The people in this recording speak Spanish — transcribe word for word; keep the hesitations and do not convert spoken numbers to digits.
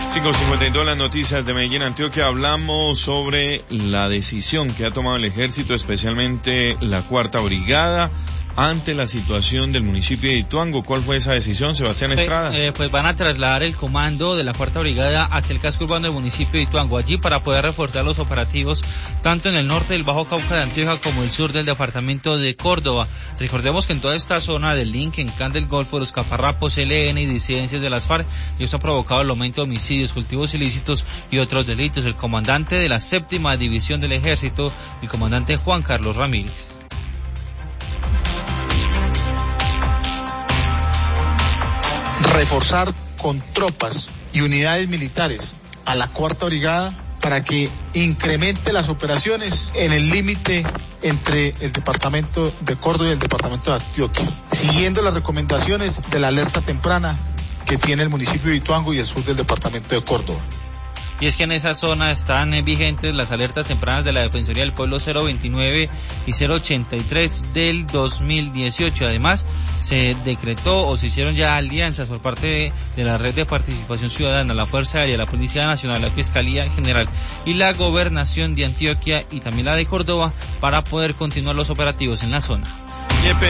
cinco cincuenta y dos, las noticias de Medellín, Antioquia. Hablamos sobre la decisión que ha tomado el ejército, especialmente la cuarta brigada, ante la situación del municipio de Ituango. ¿Cuál fue esa decisión, Sebastián Estrada? Eh, pues van a trasladar el comando de la cuarta brigada hacia el casco urbano del municipio de Ituango, allí para poder reforzar los operativos tanto en el norte del Bajo Cauca de Antioquia como el sur del departamento de Córdoba. Recordemos que en toda esta zona del Link, en Can del Golfo, los Caparrapos, L N y disidencias de las FARC, y esto ha provocado el aumento de homicidios, cultivos ilícitos y otros delitos. El comandante de la séptima división del ejército, el comandante Juan Carlos Ramírez. Reforzar con tropas y unidades militares a la cuarta brigada para que incremente las operaciones en el límite entre el departamento de Córdoba y el departamento de Antioquia, siguiendo las recomendaciones de la alerta temprana que tiene el municipio de Ituango y el sur del departamento de Córdoba. Y es que en esa zona están vigentes las alertas tempranas de la Defensoría del Pueblo cero veintinueve y cero ochenta y tres del dos mil dieciocho. Además, se decretó o se hicieron ya alianzas por parte de, de la Red de Participación Ciudadana, la Fuerza Aérea, la Policía Nacional, la Fiscalía General y la Gobernación de Antioquia y también la de Córdoba para poder continuar los operativos en la zona.